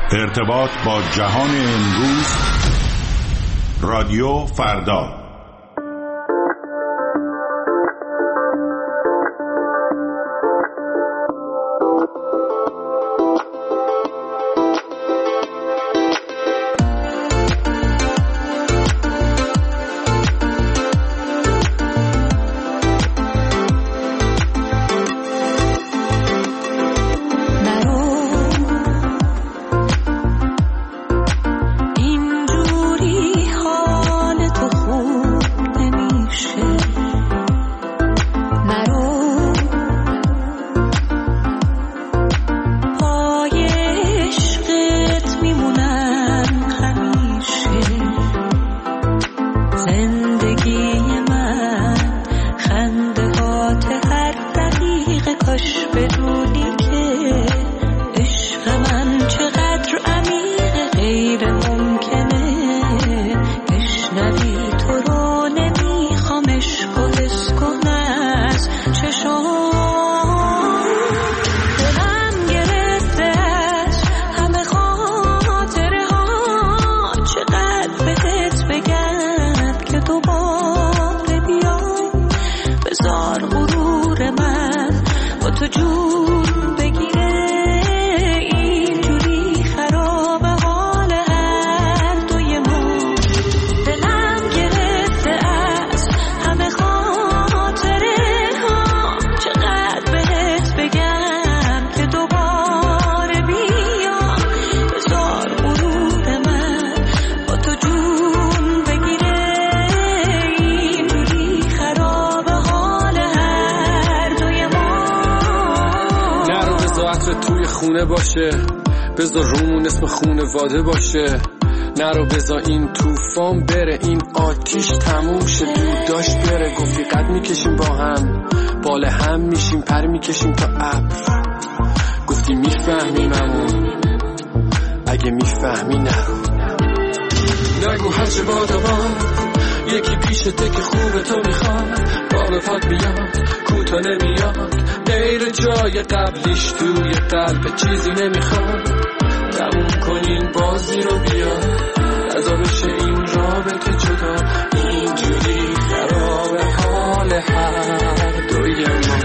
ارتباط با جهان امروز، رادیو فردا. باشه، بذار رومون اسم خونواده باشه. نرو بذار این طوفان بره، این آتیش تموم شه. دود داشت بره، گفتی قد میکشیم با هم، بال هم میشیم، پر میکشیم تا ابر. گفتی میفهمیممون، اگه میفهمی نرو. نگو هرچه بادا باد، یکی پیشته که خوبه تو میخواد. باب پاک میاد، کوتا نمیاد، غیر جای قبلیش توی قلب چیزی نمیخواد. تموم کنین بازی رو بیا، رضا بشه این رابطه جدا. اینجوری خراب حال هر دوی ما.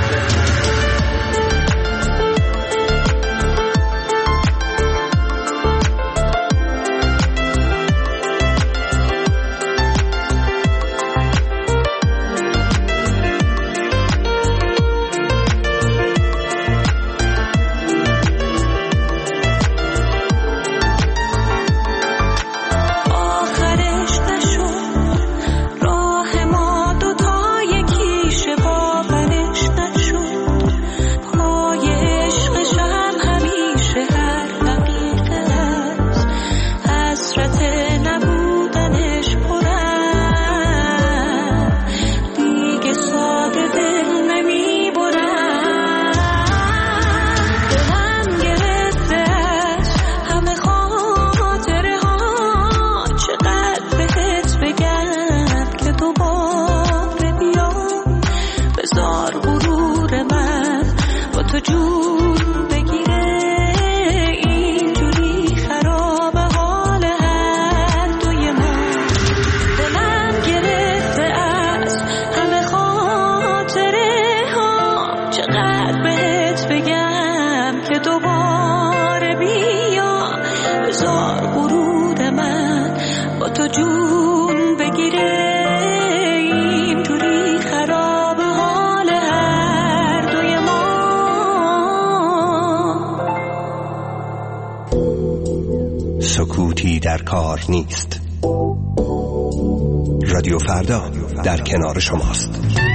سکوتی در کار نیست. رادیو فردا در کنار شماست.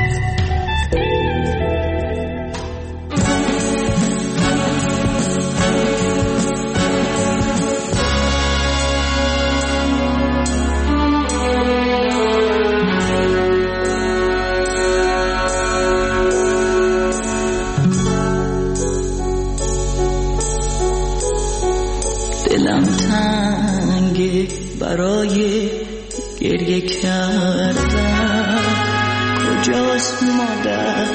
دلم تنگه برای گریه کردن. کجاست مادر،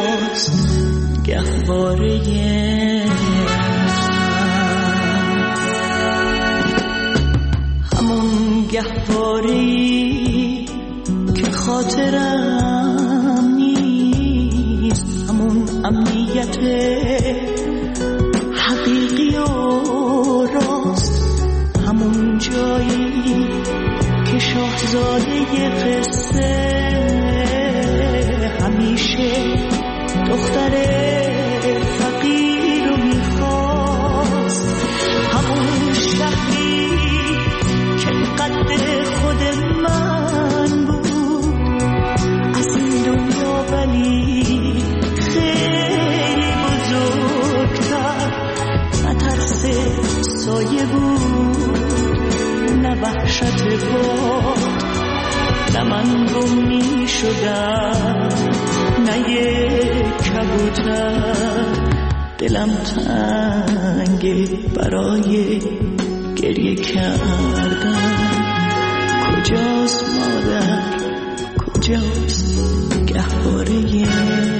کجاست گهواره من؟ گهواری که خاطرم نیست، همون امنیت حقیقی و راست، همون جایی که شاهزاده قصه همیشه دختر فقیر رو میخواست، همون شهری که قد خود من بود، از این دنیا ولی خیلی بزرگتر، نه ترس سایه بود نه وحشت باد، نه من گم می شدم نه یک کبوتر، دلم تنگه برای گریه کردن، کجاست مادر کجاست گهواره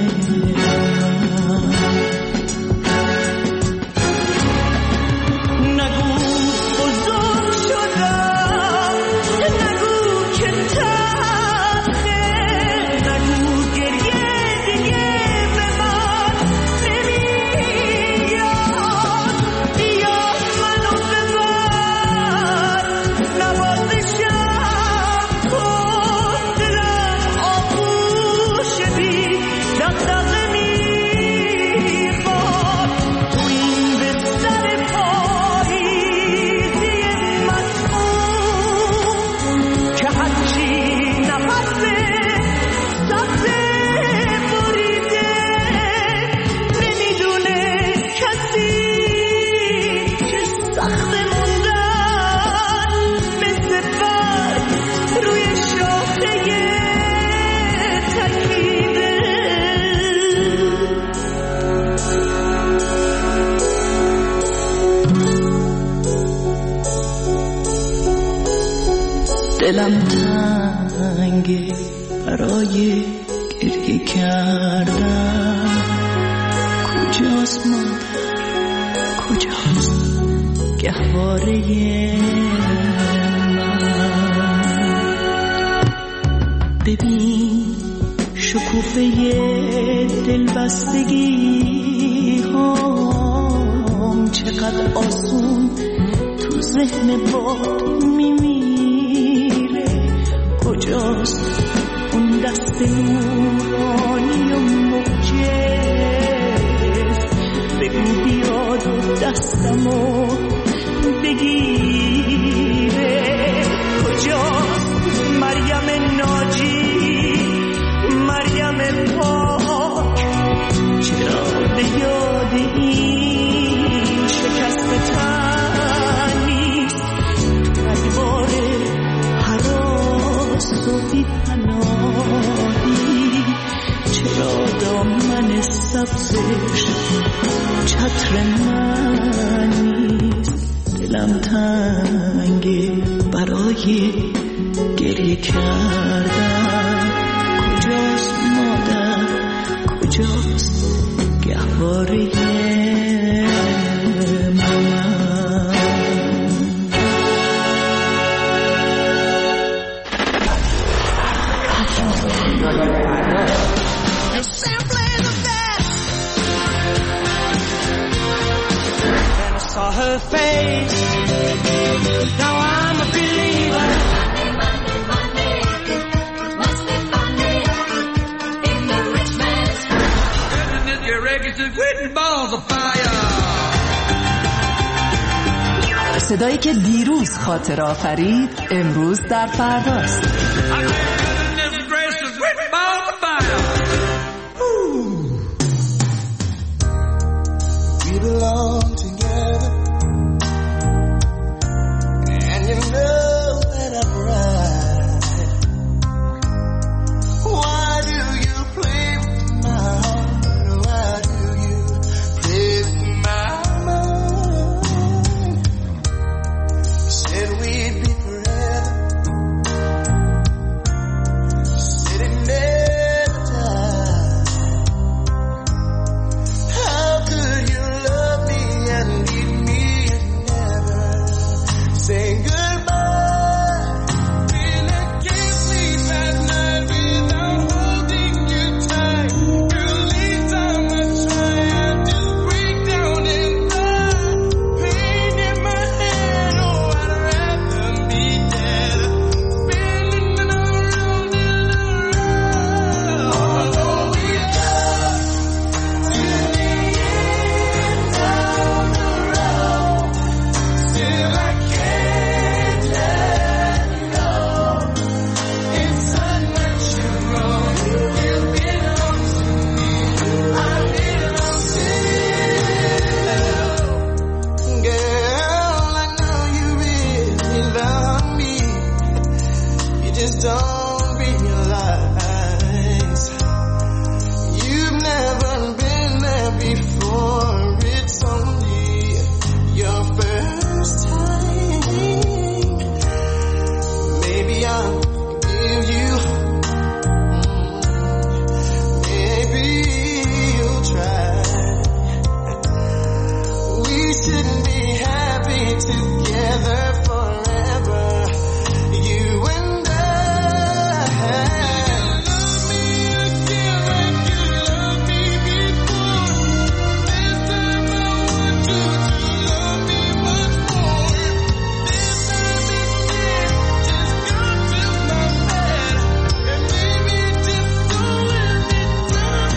دلم تنگه برای گریه کردن، کجاست مادر کجاست گهواره من؟ ببین شکوفه دلبستگی هم چقدر آسون تو ذهن باد میمیره، کجاست اون دست نورانی و موجز؟ بگو بیاد و دستمو بگیره، کجاست مریم ناجی مریم پاک؟ چرا به یاد این شکست تن نیست؟ تو ادوار هراس و بی پناهی، چرا دامن سبزش چتر من نیست؟ دلم تنگه برای گریه کردن، کجاست مادر کجاست گهواره her face. Now I'm a believer. Money, must be funny in the rich man's world. Isn't it your records with balls of fire? صدایی که دیروز خاطر آفرید امروز در فرداست. We belong together, and you know that I'm right. Why do you play with my heart? Why do you play with my mind? You said we'd be forever, said it never died. How could you love me shouldn't be happy together forever, you and I. Love me again like you loved me before. This time I want you to love me much more. This time instead, just come to my bed, and baby, just don't let me down.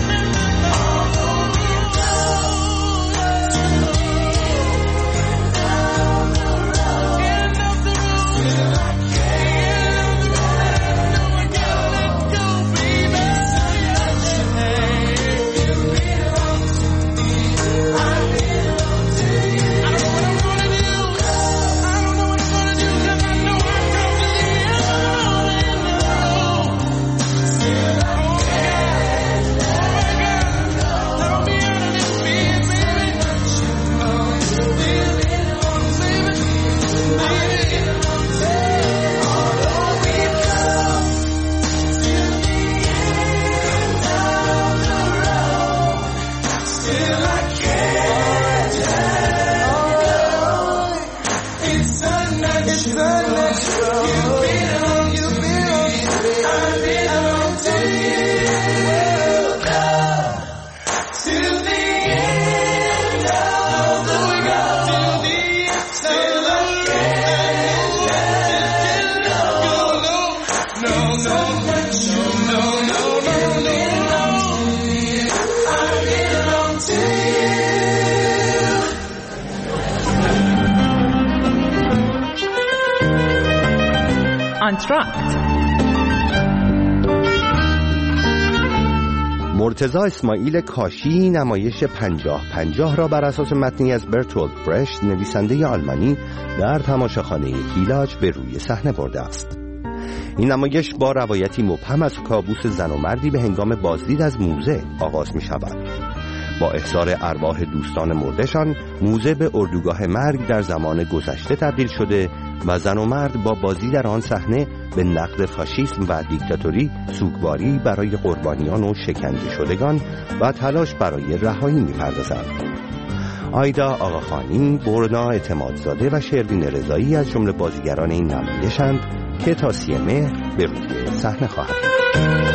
آنتراکت. مرتضی اسماعیل کاشی نمایش 50-50 را بر اساس متنی از برتولد برشت نویسنده آلمانی در تماشاخانه هیلاج به روی صحنه برده است. این نمایش با روایتی مبهم از کابوس زن و مردی به هنگام بازدید از موزه آغاز می شود. با احضار ارواح دوستان مردشان، موزه به اردوگاه مرگ در زمان گذشته تبدیل شده و زن و مرد با بازی در آن صحنه به نقد فاشیسم و دیکتاتوری، سوگواری برای قربانیان و شکنجه شدگان و تلاش برای رهایی می‌پردازند. آیدا آقاخانی، برنا اعتمادزاده و شروین رضایی از جمله بازیگران این نمایشند که تا 30 مهر به روی صحنه خواهد بود.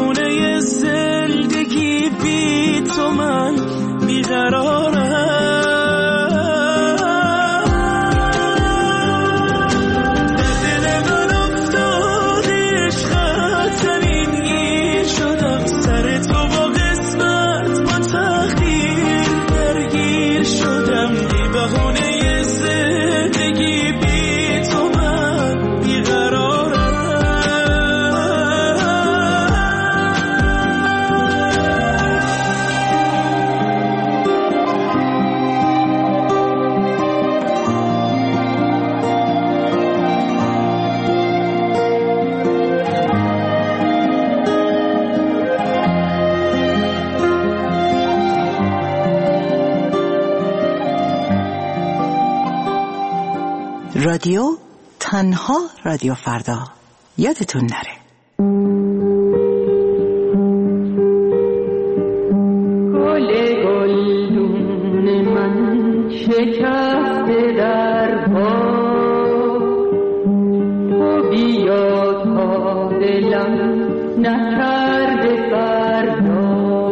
بهونه زندگی بی تو من بیقرارم. رادیو تنها رادیو فردا، یادتون نره. گل گلدون من شکسته در باد، تو بیا تا دلم نکرده فردا.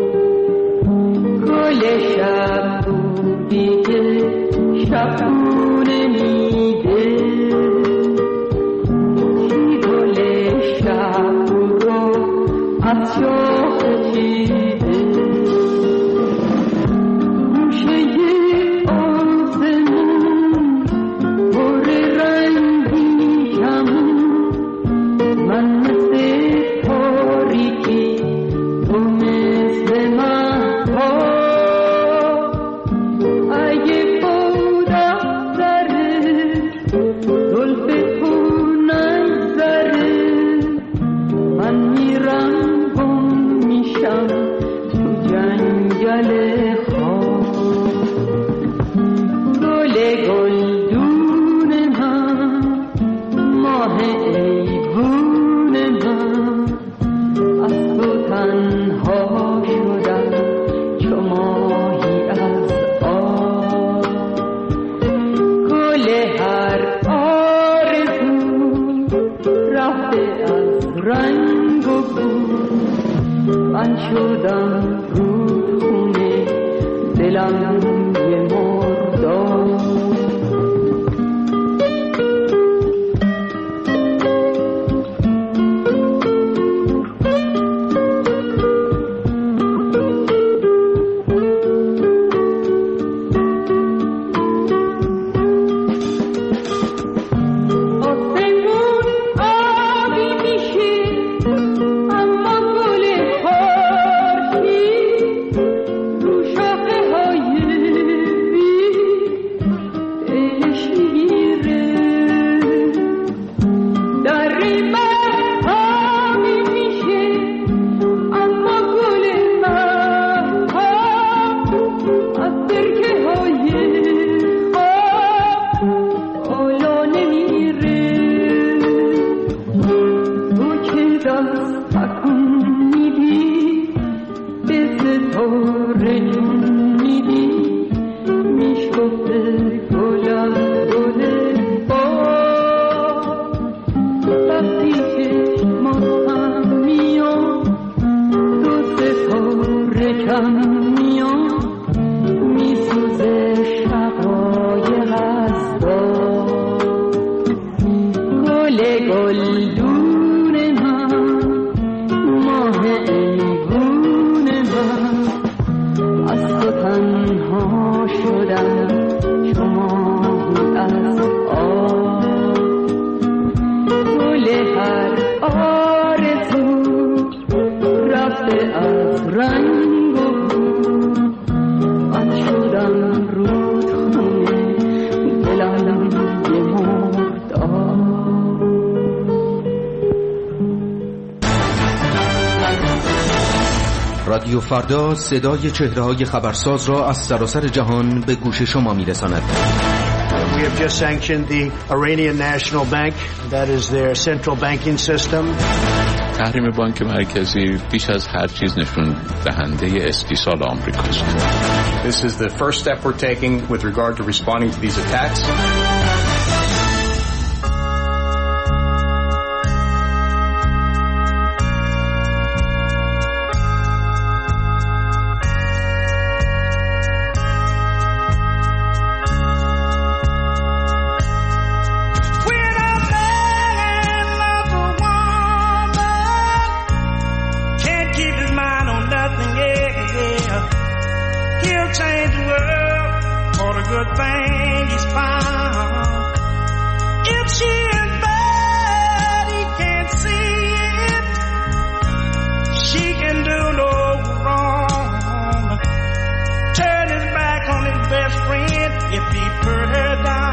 گل شب بودی که شبونه میده، چی گل شب رو از شاخ چیده. گوشه آسمون پر رنگی کمون، من مثل تاریکی تو مثل مهتاب. اگه بود اختره زلف تو نگذره، من میرم گم میشم تو جنگل خواب. گل گلدون من، ماه ایوون من، از تو تنها شدم چو ماهی از آب. گل هر آرزو رفته از رنگ و بو، من شدم رودخونه دلم یه مرداب. رادیو فردا صدای چهره‌های خبرساز را از سراسر جهان به گوش شما می‌رساند. We have just sanctioned the Iranian National Bank. That is their central banking system. تحریم بانک مرکزی بیش از هر چیز نشون دهنده استیصال آمریکاست. This is the first step we're taking with regard to responding to these attacks. He'll change the world for the good thing he's found. If she is bad, he can't see it. She can do no wrong. Turn his back on his best friend if he put her down.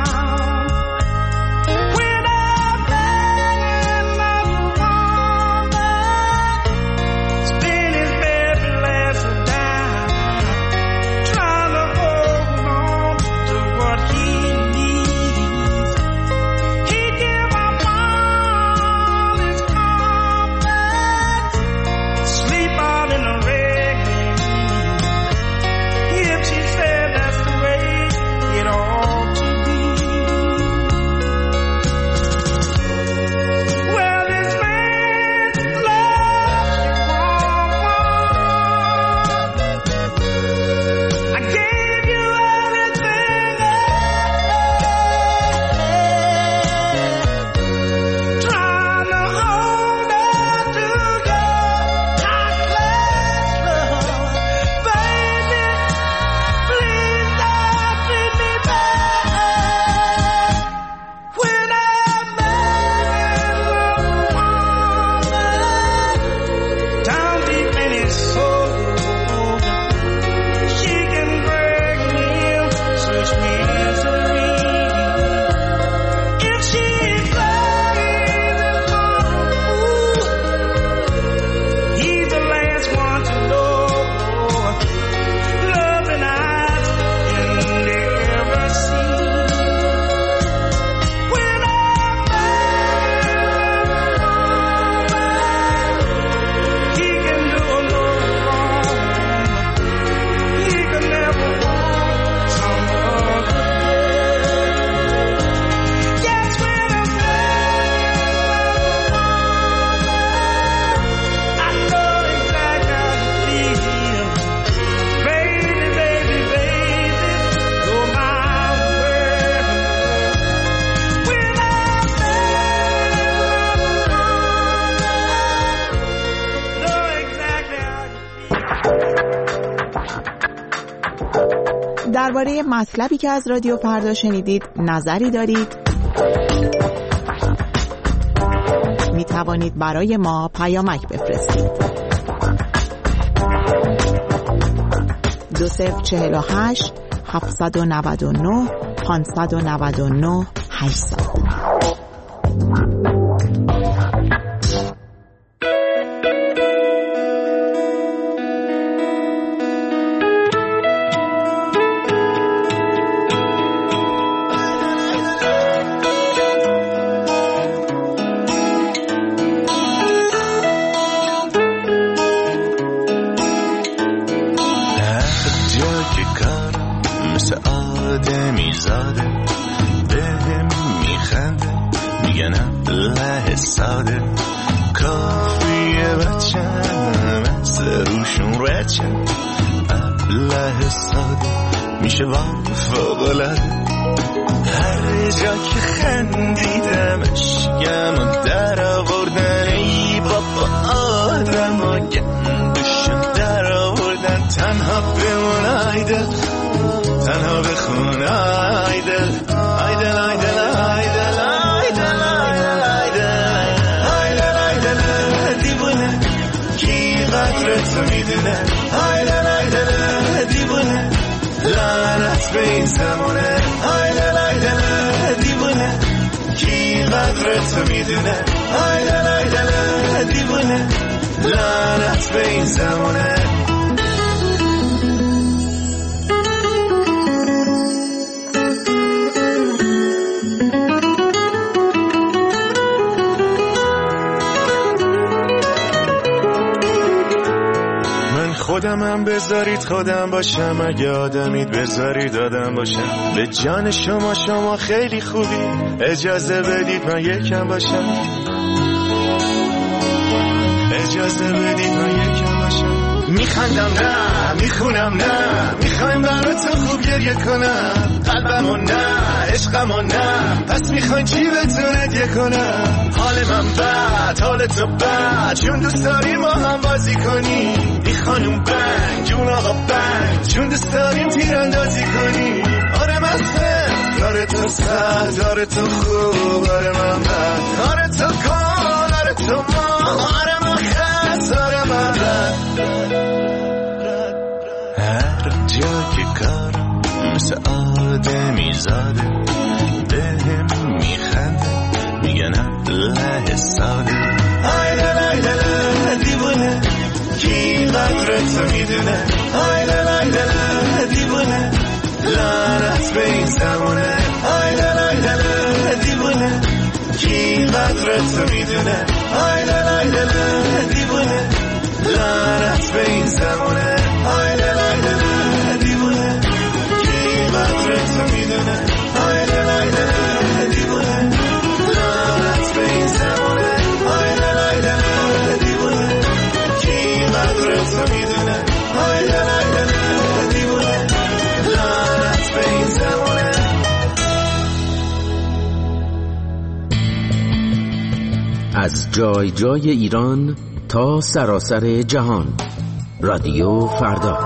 درباره مطلبی که از رادیو فردا شنیدید نظری دارید؟ می توانید برای ما پیامک بفرستید. 2048 799 599 800. میشه فوق‌العاده هر جا که خندیدمش گم در آوردن ای بابا آدم ها گندشم در آوردن تنها بمون آیدل تنها بخون آیدل آیدل آیدل آیدل آیدل آیدل آیدل دیوونه کی قدرت میدونه آیدل آیدل دیوونه لعنت به این زمونه آیدل آیدل دیوونه کی قدرتو میدونه آیدل آیدل دیوونه لعنت به این زمونه خودمم بذارید خودم باشم اگه آدمید بذارید آدم باشم به جان شما شما خیلی خوبی اجازه بدید من یکم باشم اجازه بدید من یکم باشم میخندم نه میخونم نه میخوایم براتون خوب گریه کنم قلبمو نه عشقمو نه پس میخواین چی بهتون هدیه کنم حال من بد حال تو بد چون دوست داری ما هم بازی کنی بی خانوم بنگ جون کن آقا بند چون دوست داریم تیراندازی کنی آره مستم داره تو سر داره تو خوب آره من بند آره تو کن آره تو ما آره من خست آره من هر جا که کارم مثل آدمی زاده بهم میخنده میگن الله ساده آی لای لای دیوونه کی قدرت میدونه آی لای لای دیوونه لعنت به این زمونه آی لای لای دیوونه کی قدرت میدونه آی لای لای دیوونه لعنت به این زمونه آی لای لای دیوونه کی قدرت میدونه آی لای لای دیوونه لعنت به این زمونه آی لای لای دیوونه کی قدرت میدونه آی لای لای دیوونه لعنت به این زمونه. از جای جای ایران تا سراسر جهان، رادیو فردا.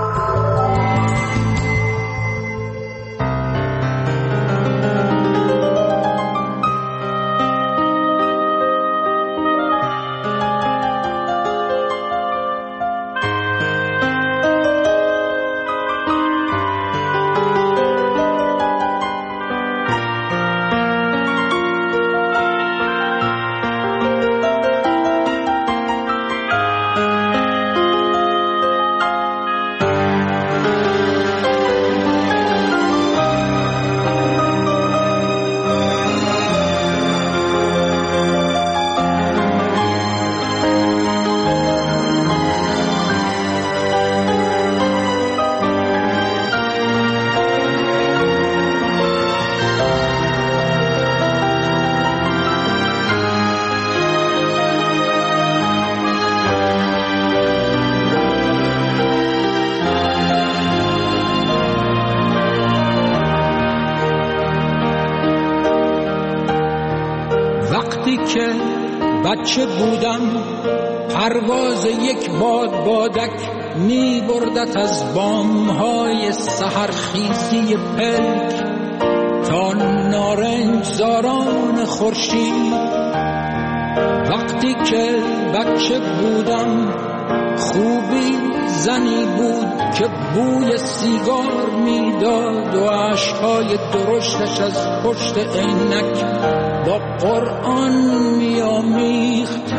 بچه بودم پرواز یک بادک می بردت از بامهای سحرخیزی پلک تا نارنجزاران خورشید. وقتی که بچه بودم خوبی زنی بود که بوی سیگار میداد و اشکهای درشتش از پشت عینک با قرآن میامیخت.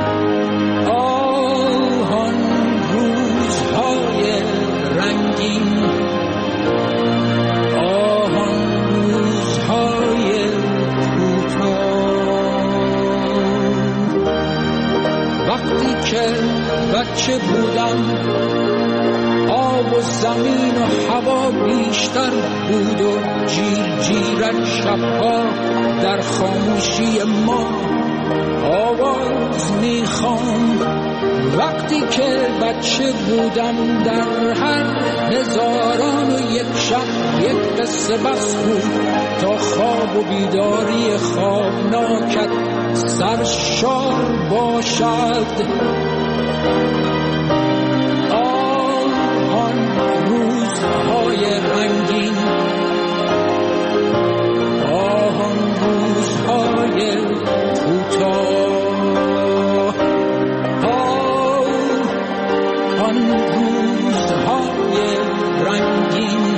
آن روزهای رنگین، آن روزهای کوتاه. وقتی که بچه بودم آب و زمین و هوا بیشتر بود و جیرجیرک شبها در خاموشی ما آواز میخواند. وقتی که بچه بودم در هر هزاران و یک شب یک قصه بس بود تا خواب و بیداری خوابناکت سرشار باشد. آن روزهای رنگین، آن روزهای کوتاه، آن روزهای رنگین،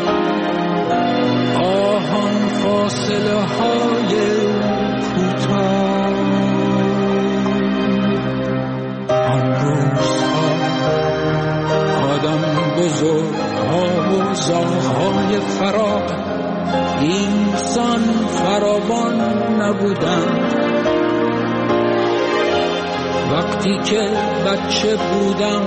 آن فاصله های کوتاه، آن روزها آدم بزرگها و زاغهای فراق اینسان فراوان نبودند. وقتی که بچه بودم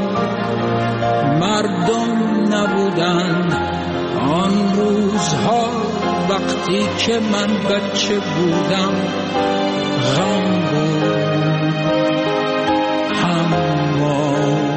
مردم نبودند. آن روزها وقتی که من بچه بودم غم بود، حمام.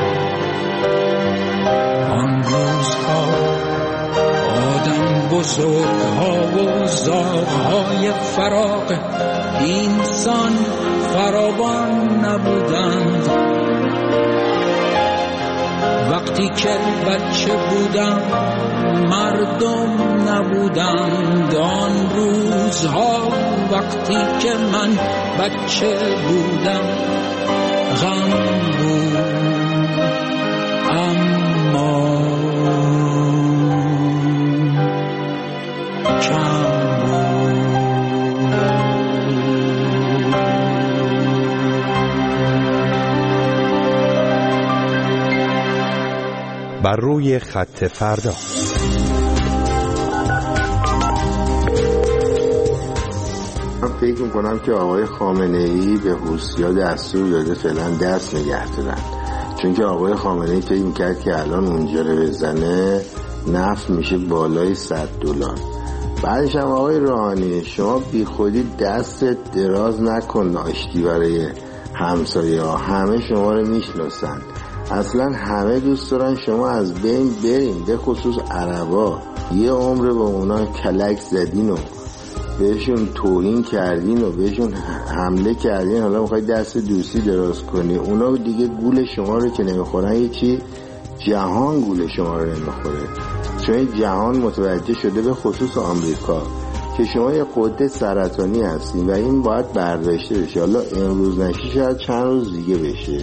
آن روزها آدم بزرگها و زاغهای فراق اینسان فراوان نبودند. وقتی که بچه بودم مردم نبودند. آن روزها وقتی که من بچه بودم غم بود اما کم بر روی خط فردا. من فکر میکنم که آقای خامنه‌ای به حوثی‌ها دستور داده فعلا دست نگه دارن، چون که آقای خامنه‌ای فکر میکرد که الان اونجا رو بزنه نفت میشه بالای $100. بعدش هم آقای روحانی شما بی خودی دست دراز نکن آشتی برای همسایه ها، همه شما رو میشناسن، اصلا همه دوست دارن شما از بین برین، به خصوص عربا. یه عمر با اونا کلک زدین و بهشون توهین کردین و بهشون حمله کردین، حالا میخوای دست دوستی دراز کنی. اونا دیگه گول شما رو که نمیخورن، یه چی جهان گول شما رو نمیخوره، چون جهان متوجه شده به خصوص آمریکا که شما یه قده سرطانی هستین و این باید برداشته بشه. حالا امروز نشه شاید چند روز دیگه بشه.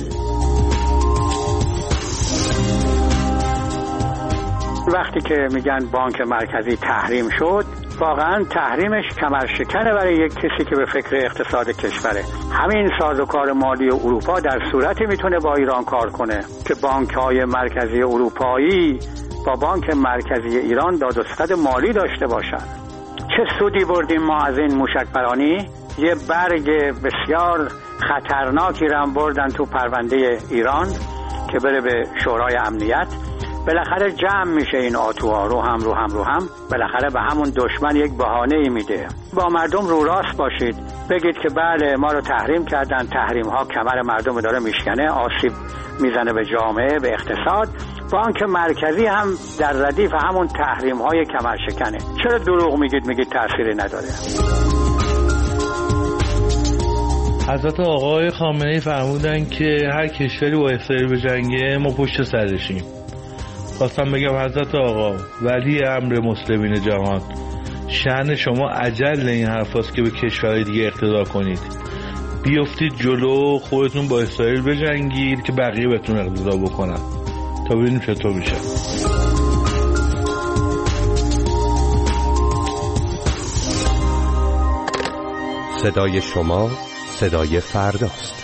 وقتی که میگن بانک مرکزی تحریم شد، واقعا تحریمش کمرشکنه برای یک کسی که به فکر اقتصاد کشوره. همین سازوکار مالی اروپا در صورتی میتونه با ایران کار کنه که بانک‌های مرکزی اروپایی با بانک مرکزی ایران دادوستد مالی داشته باشن. چه سودی بردیم ما از این موشک‌پرانی؟ یه برگ بسیار خطرناکی رو بردن تو پرونده ایران که بره به شورای امنیت. بالاخره جمع میشه این آتوها رو هم بالاخره به همون دشمن یک بهانه‌ای میده. با مردم رو راست باشید، بگید که بله ما رو تحریم کردن، تحریم ها کمر مردم داره میشکنه، آسیب میزنه به جامعه، به اقتصاد. بانک مرکزی هم در ردیف همون تحریم های کمر شکنه. چرا دروغ میگید تأثیری نداره؟ حضرت آقای خامنه‌ای فرمودن که هر کشوری با اسرائیل بجنگه ما پشت سرشیم. خواستم بگم حضرت آقا ولی امر مسلمین جهان، شأن شما اجل این حرف هست که به کشورهای دیگه اقتدا کنید، بیافتید جلو، خودتون با اسرائیل بجنگید که بقیه بهتون اقتدا بکنن تا ببینیم چطور میشه. صدای شما صدای فرداست.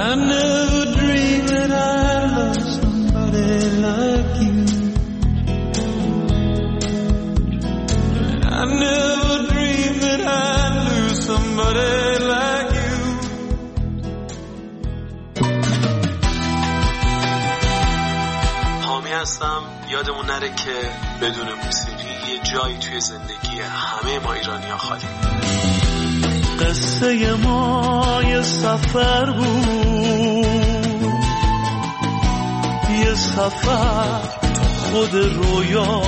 I never dreamed that I'd love somebody like you. And I never dreamed that I'd lose somebody like you. حامی هستم. یادمون نره که بدون موسیقی یه جایی توی زندگی همه ما ایرانی‌ها خالی. قصه ما یه سفر بود، یه سفر تو خود رویا.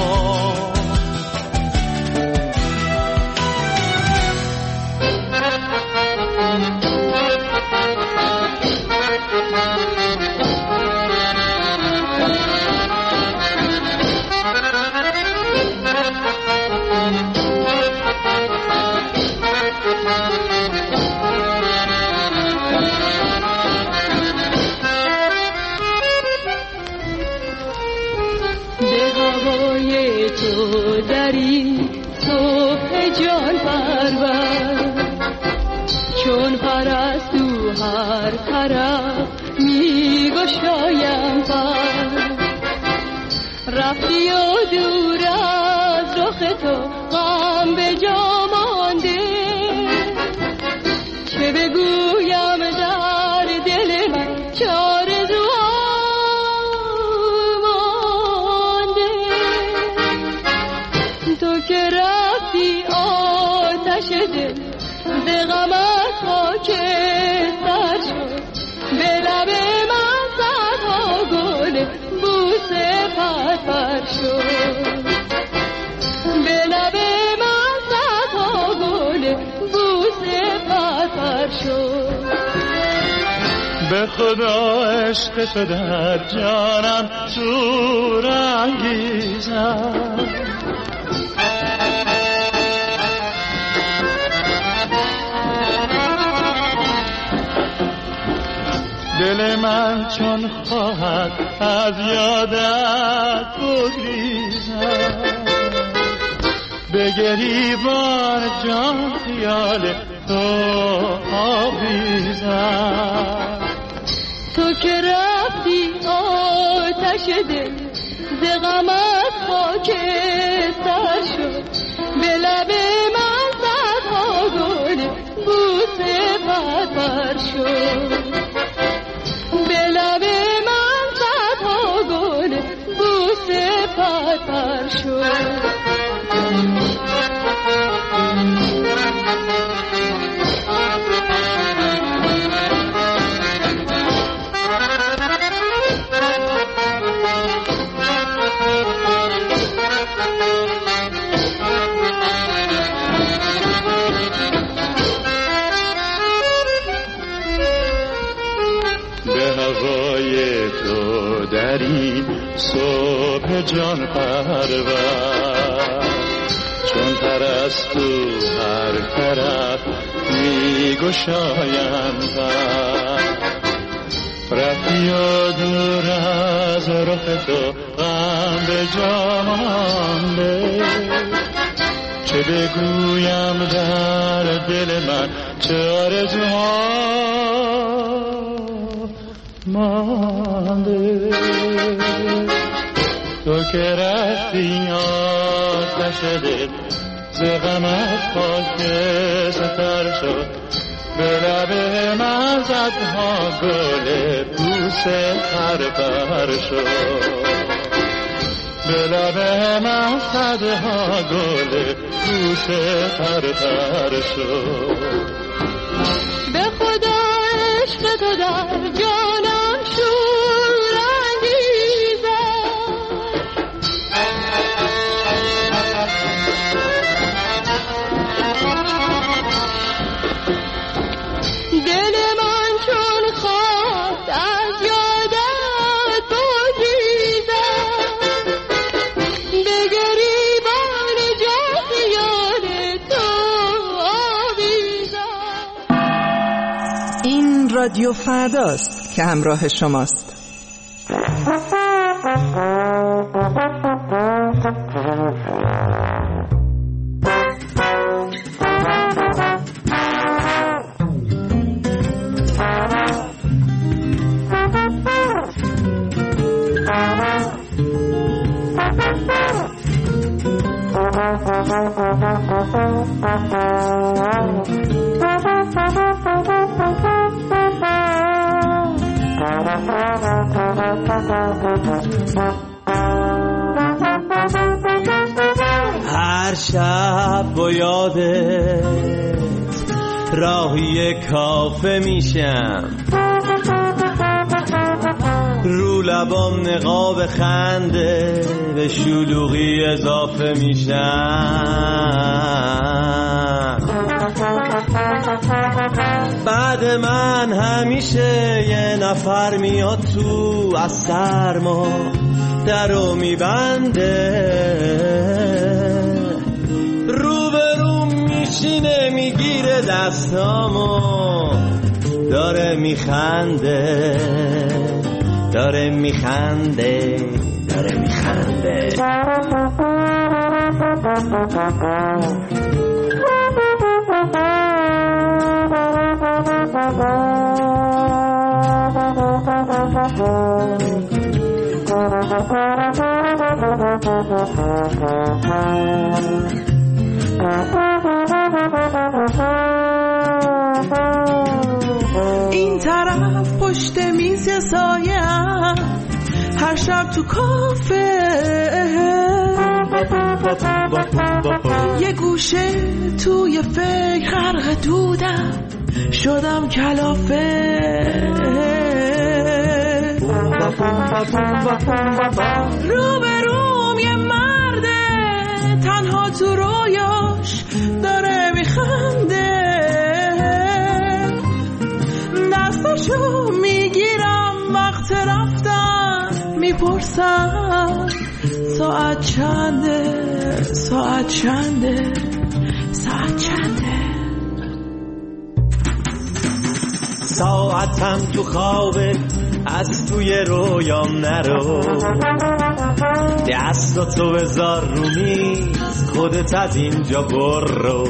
تو دری صبح جان پرور، چون پرستو هر طرف میگشایم پر. رفتی و دور از رخ تو غم به جا مانده، چه بگویم در دل من چه آرزو که رفتی آتش دل ز غمت خاکستر شد. به لب من صدها گل بوسه پرپر شد. به لب من صدها گل بوسه پرپر شد. به خدا عشق تو در جانم شور انگیزم. دل من چون خواهد از یادت بگریزم، به گریبان جان خیال تو آویزم. تو که رفتی آتش دل ز غمت خاکستر شد. به لب من صدها گل بوسه پرپر شد. به لب من صدها گل بوسه پرپر شد. دری صبح جان پرور، چون پرستو هر طرف میگشایند پر. رفتی و دور از رخ تو غم به جا مانده، چه بگویم در دل من چه آرزوها مانده. تو که رفتی آتش دل ز غمت خاکستر شد. به لب من صدها گل بوسه پرپر شد. به لب من صدها گل بوسه پرپر شد. به خدا عشق تو در جانم شور انگیزد. دل من چون خواست از یادت بگریزد. به گریبان جان خیال تو آویزد. این رادیو فرداست که همراه شماست. هر شب با یادت راهی کافه میشم، رو لبام نقاب خنده به شلوغی اضافه میشم. بعد من همیشه یه نفر میاد تو از سرما درو میبنده، روبروم میشینه میگیره دستامو داره میخنده داره میخنده داره میخنده. این طرف پشت میز سایه‌ام، هر شب تو کافه یه گوشه توی فکر غرق دودم، شدم کلافه. روبروم یه مرده تنها تو رویاش داره میخنده، دستشو میگیرم وقت رفتن میپرسم ساعت چنده ساعت چنده ساعت چنده. ساعتم تو خوابه از توی رویام نرو، دستاتو بذار رو میز خودت از اینجا برو.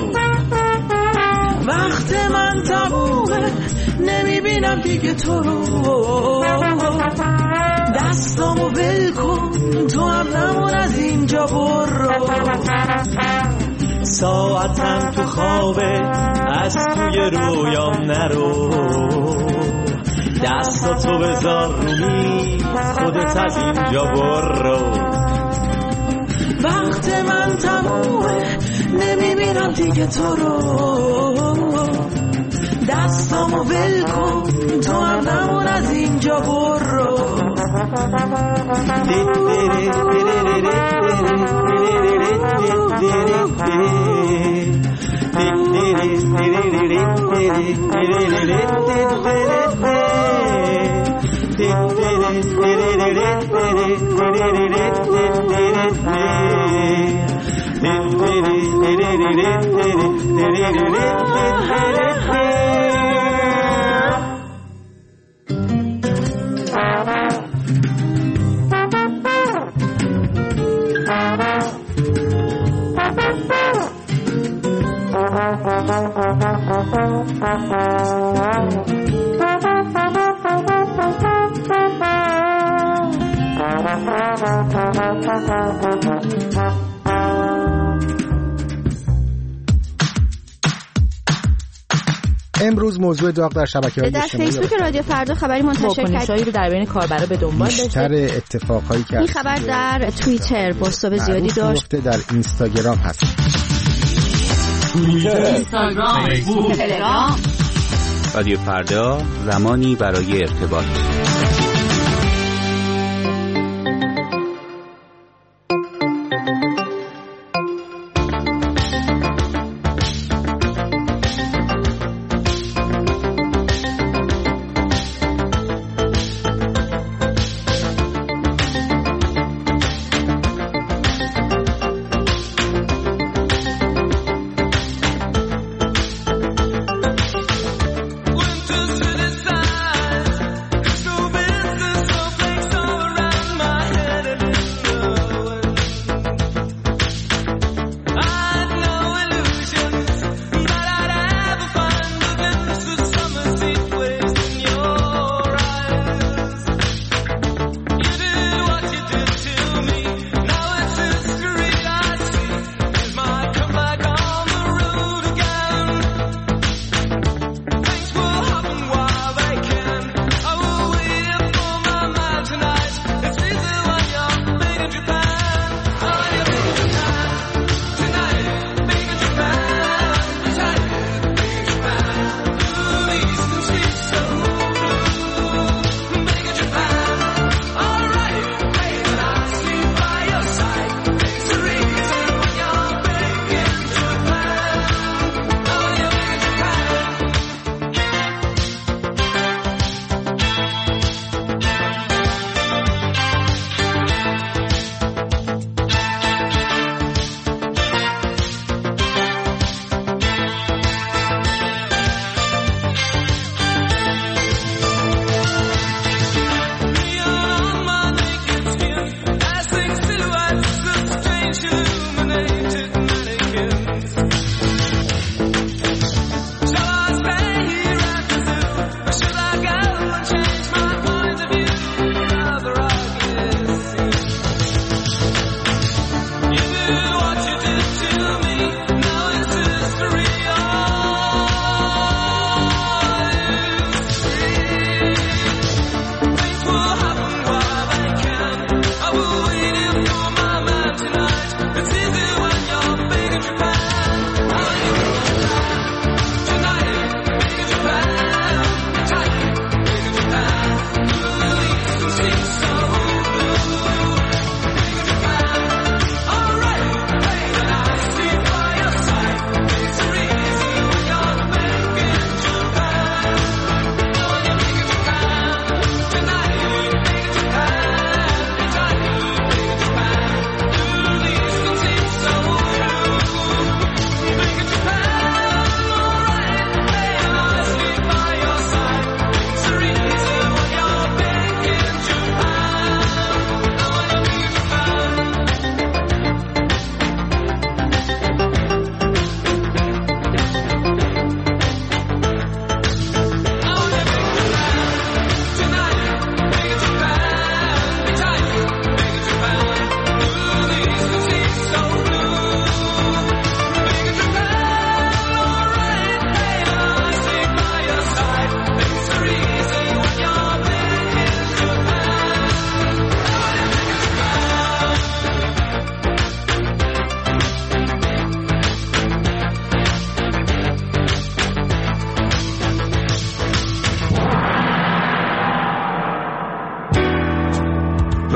وقت من تمومه نمیبینم دیگه تو رو، دستامو ول کن تو هم نمون از اینجا برو. ساعتم تو خوابه از توی رویام نرو، دستاتو بذار رو میز خودت از اینجا برو. وقت من تمومه نمیبینم دیگه تو رو، دستامو ول کن تو هم نمون از اینجا برو. امروز موضوع داغ در شبکه‌های در فیسبوک رادیو فردا خبری منتشر کرد رو در بین کاربرا به دنبال داشته. بیشتر اتفاقایی که این خبر در توییتر پست‌های زیادی داشت، در اینستاگرام هست. توییتر، اینستاگرام، فیسبوک، تلگرام. رادیو فردا، زمانی برای ارتباط. Winter's to the side, so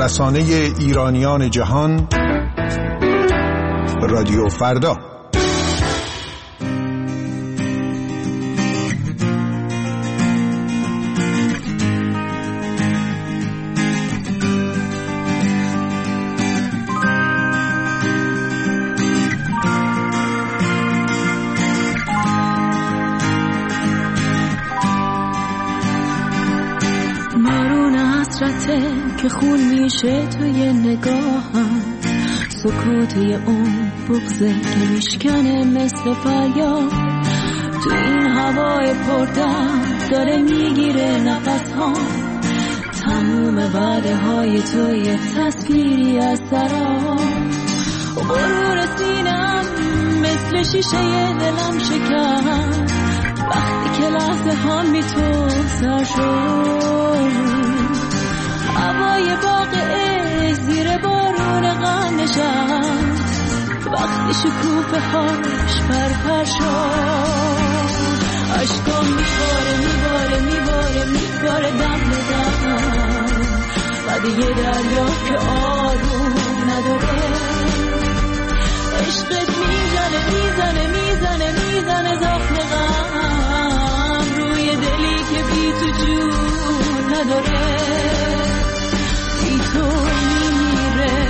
رسانه ایرانیان جهان، رادیو فردا. که خون میشه توی نگاهم، سکوت اون بغضه که میشکنه مثل فریاد. تو این هوای پردرد داره میگیره نفس‌ها، تموم وعده های توی تصویری از سراب. غرور سینم مثل شیشه دلم شکن وقتی که لحظه هم بی تو سر شد. هوای واقعه زیر بارون غم نشست وقتی شکوفه هاش پرپر شد. عشقام میباره دم به دم، بعد یه دریا که آروم نداره. عشقت میزنه زخم غم روی دلی که بی تو جون نداره. تو میمیره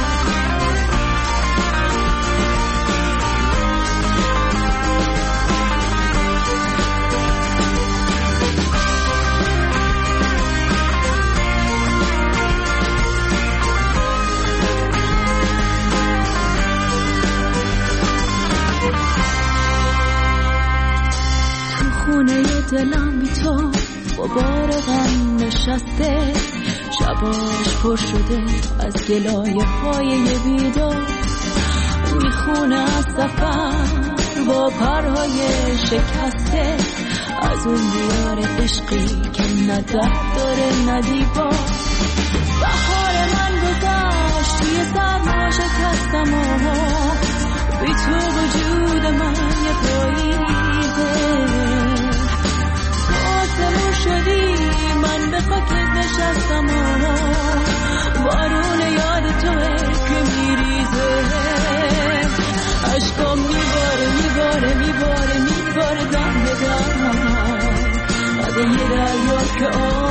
تو خونه دلم بی تو غبار غم نشسته، شباش پر شده از گلایه های بیدار. میخونه از سفر با پرهای شکسته، از اون دیار عشقی که نه در داره نه دیوار. بهار من گذشت توی سرما شکستم و بی تو وجود من یه پاییزه. آسمون شدی من به خاکت نشستم و بارون یاد توه که میریزه. عشقام میباره دم به دم، بعد یه دریا که